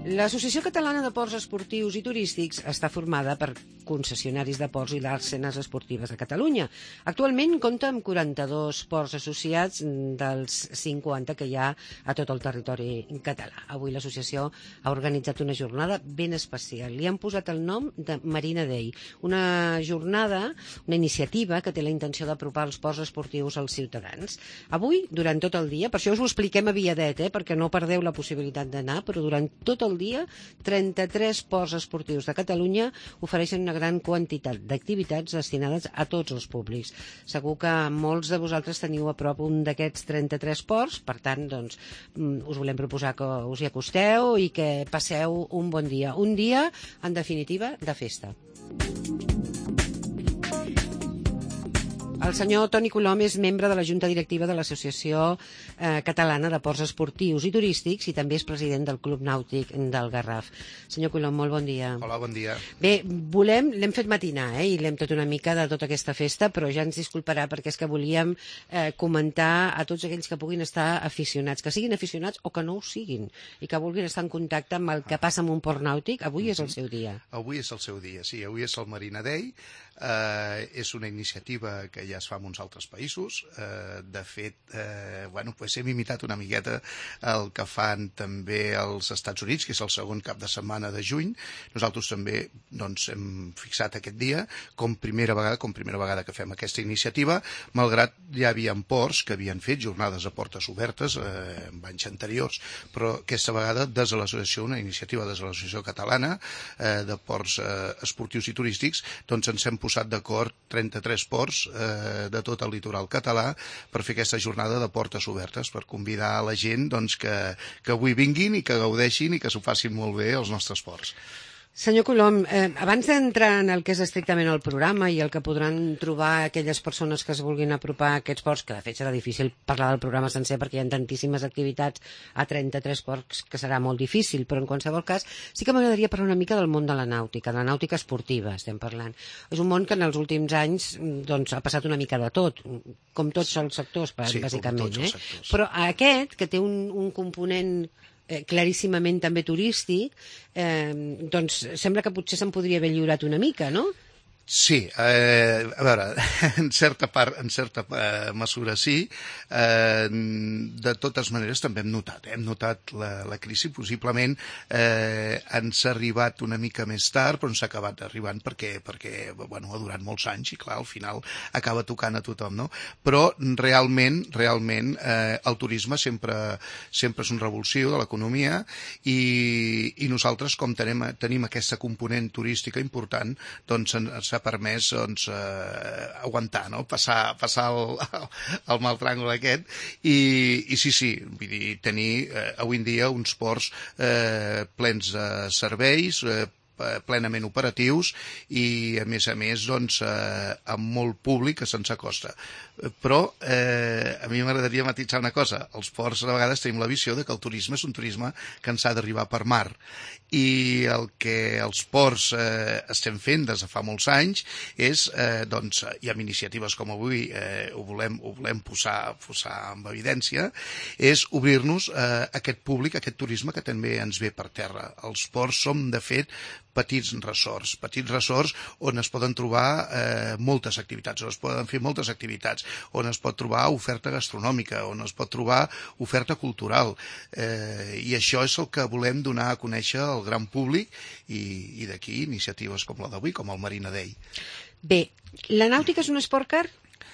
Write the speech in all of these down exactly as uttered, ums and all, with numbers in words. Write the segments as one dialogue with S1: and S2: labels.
S1: L'Associació Catalana de Ports Esportius i Turístics està formada per concessionaris de ports i dàrsenes esportives de Catalunya. Actualment compta amb quaranta-dos ports associats dels cinquanta que hi ha a tot el territori català. Avui l'associació ha organitzat una jornada ben especial. Li han posat el nom de Marina Day, una jornada, una iniciativa que té la intenció d'apropar els ports esportius als ciutadans. Avui, durant tot el dia, per això us ho expliquem aviadet, eh, perquè no perdeu la possibilitat d'anar, però durant tot el dia, trenta-tres ports esportius de Catalunya ofereixen una gran quantitat d'activitats destinades a tots els públics. Segur que molts de vosaltres teniu a prop un d'aquests trenta-tres ports, per tant, doncs, us volem proposar que us hi acosteu i que passeu un bon dia. Un dia, en definitiva, de festa. El senyor Toni Colom és membre de la Junta Directiva de l'Associació eh, Catalana de Ports Esportius i Turístics i també és president del Club Nàutic del Garraf. Senyor Colom, molt bon dia.
S2: Hola, bon dia.
S1: Bé, volem, l'hem fet matinar, eh, i l'hem tot una mica de tota aquesta festa, però ja ens disculparà perquè és que volíem eh, comentar a tots aquells que puguin estar aficionats, que siguin aficionats o que no ho siguin, i que vulguin estar en contacte amb el que passa en un port nàutic. Avui és el seu dia.
S2: Avui és el seu dia, sí. Avui és el Marina Day. Eh, és una iniciativa que ja es fa en uns altres països. Eh, de fet, eh, bueno, pues hem imitat una miqueta el que fan també als Estats Units, que és el segon cap de setmana de juny. Nosaltres també doncs, hem fixat aquest dia com primera vegada com primera vegada que fem aquesta iniciativa, malgrat ja hi havia ports que havien fet jornades a portes obertes eh, en anys anteriors, però aquesta vegada des de l'associació, una iniciativa des de l'Associació Catalana eh, de Ports eh, Esportius i Turístics, doncs ens hem posat d'acord trenta-tres ports eh, de tot el litoral català per fer aquesta jornada de portes obertes, per convidar a la gent doncs, que, que avui vinguin i que gaudeixin i que s'ho facin molt bé als nostres ports.
S1: Senyor Colom, eh, abans d'entrar en el que és estrictament el programa i el que podran trobar aquelles persones que es vulguin apropar a aquests ports, que de fet serà difícil parlar del programa sencer perquè hi ha tantíssimes activitats a trenta-tres ports que serà molt difícil, però en qualsevol cas sí que m'agradaria parlar una mica del món de la nàutica, de la nàutica esportiva estem parlant. És un món que en els últims anys doncs, ha passat una mica de tot, com tots els sectors,
S2: sí,
S1: bàsicament.
S2: Com tots els
S1: eh?
S2: sectors.
S1: Però aquest, que té un, un component Eh, claríssimament també turístic, eh, doncs sembla que potser se'n podria haver lliurat una mica, no?
S2: Sí, eh, a veure, en certa part, en certa eh, mesura sí. Eh, de totes maneres també hem notat, eh, hem notat la, la crisi, possiblement eh, ens ha arribat una mica més tard, però ens ha acabat arribant perquè, perquè bueno, ha durat molts anys i clar, al final acaba tocant a tothom, no? Però realment, realment eh, el turisme sempre, sempre és un revulsiu de l'economia i, i nosaltres, com tenim, tenim aquesta component turística important, doncs ens ha permès doncs, eh, aguantar, no? passar, passar el, el mal tràngol aquest i, i sí, sí, vull dir, tenir eh, avui en dia uns ports eh, plens de serveis, eh, plenament operatius i a més a més doncs, eh, amb molt públic que se'ns acosta. Però eh, a mi m'agradaria matisar una cosa, els ports a vegades tenim la visió de que el turisme és un turisme que ens ha d'arribar per mar i el que els ports eh, estem fent des de fa molts anys és, eh, doncs, i amb iniciatives com avui eh, ho volem, ho volem posar, posar en evidència, és obrir-nos a eh, aquest públic, a aquest turisme que també ens ve per terra. Els ports som, de fet, petits resorts, petits resorts on es poden trobar eh, moltes activitats, on es poden fer moltes activitats, on es pot trobar oferta gastronòmica, on es pot trobar oferta cultural. Eh, I això és el que volem donar a conèixer al gran públic i, i d'aquí iniciatives com la d'avui, com el Marina Day.
S1: Bé, la nàutica és un esport car?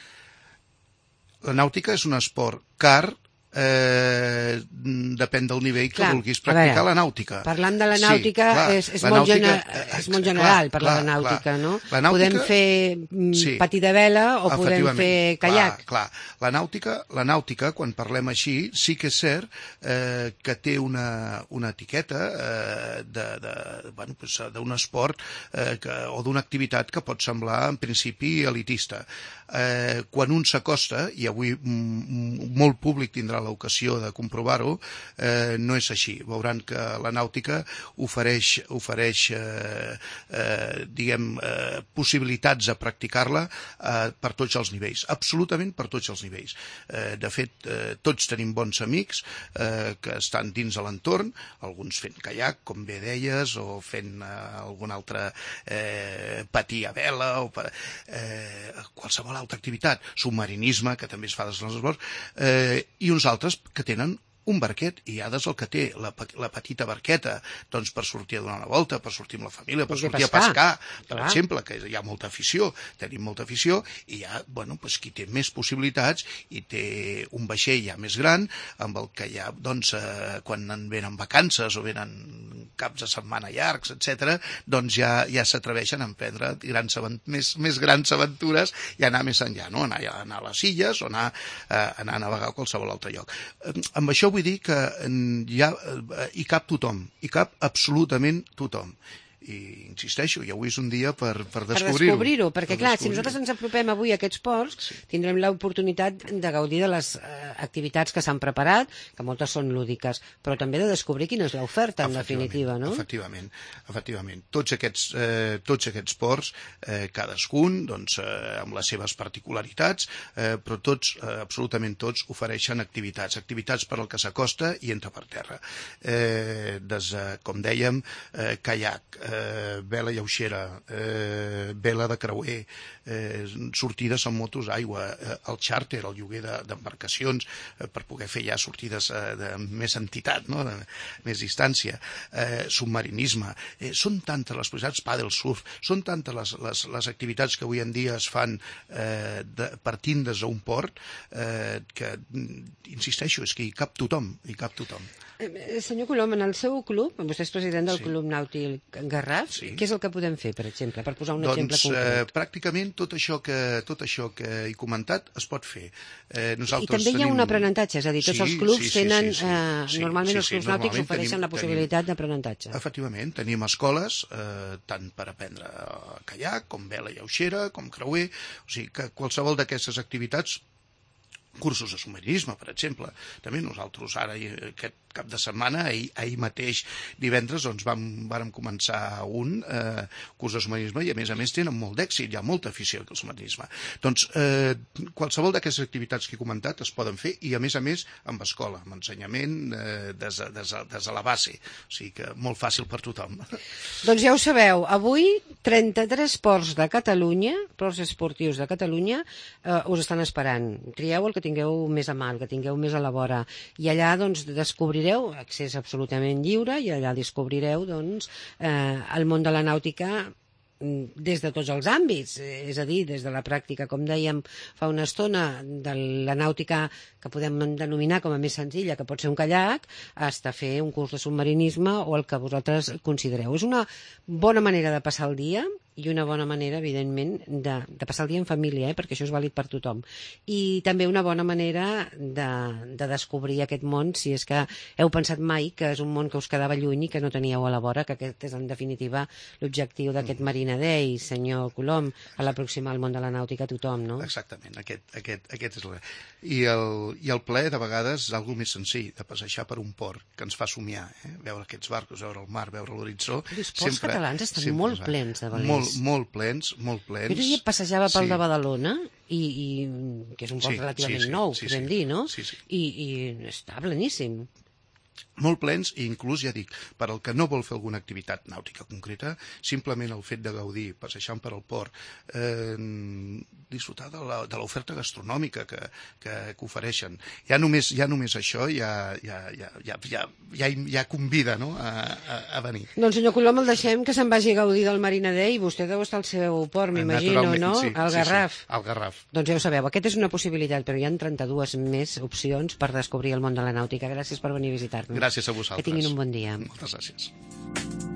S2: La nàutica és un esport car, Eh, depèn del nivell que clar, vulguis practicar veure, la nàutica.
S1: Parlant de la nàutica, sí, clar, és, és, la molt nàutica gener, és molt general clar, parlar clar, de nàutica, clar. No? La nàutica, podem fer sí, patí de vela o podem fer kayak.
S2: Clar, clar. La nàutica, la nàutica, quan parlem així, sí que és cert eh, que té una, una etiqueta eh, de, de, bueno, pues, d'un esport eh, que, o d'una activitat que pot semblar en principi elitista. eh, quan un s'acosta, i avui molt públic tindrà l'ocasió de comprovar-ho, eh, no és així. Veuran que la nàutica ofereix, ofereix eh, eh, diguem, eh, possibilitats a practicar-la eh, per tots els nivells, absolutament per tots els nivells. Eh, de fet, eh, tots tenim bons amics eh, que estan dins de l'entorn, alguns fent caiac, com bé deies, o fent eh, algun altre eh, patí a vela, o eh, qualsevol altra activitat, submarinisme, que també es fa des dels esports, eh, i uns altres que tenen un barquet, i Ades el que té, la, la petita barqueta, doncs per sortir a donar una volta, per sortir amb la família, per sortir a pescar, per exemple, que hi ha molta afició, tenim molta afició, i hi ha, bueno, doncs qui té més possibilitats i té un vaixell ja més gran, amb el que ja, doncs, eh, quan en venen vacances o venen caps de setmana llargs, etcètera, doncs ja, ja s'atreveixen a emprendre grans, més, més grans aventures i anar més enllà, no? Anar, anar a les illes o anar, eh, anar a navegar a qualsevol altre lloc. Eh, amb això vull dir que hi, ha, hi cap tothom, hi cap absolutament tothom. I insisteixo, i avui és un dia per, per descobrir-ho.
S1: Per descobrir-ho, perquè per clar, si nosaltres ens apropem avui a aquests ports, sí, tindrem l'oportunitat de gaudir de les eh, activitats que s'han preparat, que moltes són lúdiques, però també de descobrir quina és l'oferta, en definitiva, no?
S2: Efectivament, efectivament. Tots aquests, eh, tots aquests ports, eh, cadascun, doncs, eh, amb les seves particularitats, eh, però tots, eh, absolutament tots, ofereixen activitats, activitats per al que s'acosta i entra per terra. Eh, des, eh, com dèiem, eh, caiac, eh, Eh, vela lleugera, eh, vela de creuer, eh, sortides amb motos d'aigua, eh, el xàrter, el lloguer d'embarcacions eh, per poder fer ja sortides eh, de més entitat, no? De més distància, eh, submarinisme. Eh, són tantes les possibilitats, paddle surf, són tantes les, les, les activitats que avui en dia es fan eh, de, partint des d'un port eh, que, insisteixo, és que hi cap tothom, hi cap tothom.
S1: Eh, senyor Colom, en el seu club, vostè és president del sí. Club Nàutic Garraf, sí. Què és el que podem fer, per exemple, per posar un
S2: doncs,
S1: exemple concret?
S2: Eh, pràcticament tot això, que, tot això que he comentat es pot fer. Eh,
S1: I també hi ha tenim... un aprenentatge, és a dir, tots sí, els clubs sí, sí, tenen, sí, sí, eh, sí, normalment sí, sí, els clubs sí, nàutics ofereixen tenim, la possibilitat d'aprenentatge.
S2: Efectivament, tenim escoles, eh, tant per aprendre caiac, com vela lleugera, com creuer, o sigui que qualsevol d'aquestes activitats, cursos de submarinisme, per exemple. També nosaltres ara, aquest cap de setmana, ahir, ahir mateix, divendres, doncs vam, vàrem començar un eh, curs de submarinisme i, a més a més, tenen molt d'èxit, hi ha molta afició al submarinisme. Doncs, eh, qualsevol d'aquestes activitats que he comentat es poden fer i, a més a més, amb escola, amb ensenyament eh, des, de, des, de, des de la base. O sigui que molt fàcil per tothom.
S1: Doncs ja ho sabeu, avui trenta-tres ports de Catalunya, ports esportius de Catalunya, eh, us estan esperant. Trieu el que tingueu més a mà, el que tingueu més a la vora. I allà, doncs, descobrireu accés absolutament lliure i allà descobrireu doncs, eh, el món de la nàutica des de tots els àmbits, és a dir, des de la pràctica, com dèiem fa una estona, de la nàutica que podem denominar com a més senzilla, que pot ser un caiac, hasta fer un curs de submarinisme o el que vosaltres considereu. És una bona manera de passar el dia i una bona manera, evidentment, de, de passar el dia en família, eh, perquè això és vàlid per tothom. I també una bona manera de, de descobrir aquest món, si és que heu pensat mai que és un món que us quedava lluny i que no teníeu a la vora, que aquest és, en definitiva, l'objectiu d'aquest Marina Day, senyor Colom, a l'aproximar al món de la nàutica a tothom, no?
S2: Exactament, aquest, aquest, aquest és el... I el, i el ple, de vegades, és alguna més senzill, de passejar per un port, que ens fa somiar, eh? Veure aquests barcos, veure el mar, veure l'horitzó...
S1: Els ports sempre, catalans estan molt plens de valents.
S2: Molt, molt plens, molt plens.
S1: Jo diria passejava pel sí. de Badalona, i, i, que és un port sí, relativament
S2: sí, sí,
S1: nou,
S2: sí,
S1: podem
S2: sí.
S1: dir, no?
S2: Sí, sí.
S1: I, I està pleníssim.
S2: Molt plens, i inclús, ja dic, per al que no vol fer alguna activitat nàutica concreta, simplement el fet de gaudir, passejant per al port, eh, disfrutar de l'oferta gastronòmica que, que, que ofereixen. Ja només, ja només això ja, ja, ja, ja, ja, ja, ja convida, no?, a, a, a venir.
S1: Doncs, senyor Colom, el deixem que se'n vagi a gaudir del Marina Day. Vostè deu estar al seu port, m'imagino, no?
S2: Sí,
S1: al Garraf.
S2: Sí, sí, al Garraf.
S1: Doncs ja ho sabeu, aquesta és una possibilitat, però hi ha trenta-dues més opcions per descobrir el món de la nàutica. Gràcies per venir a visitar-nos.
S2: Gràcies a vosaltres.
S1: Que tinguin un bon dia.
S2: Moltes gràcies.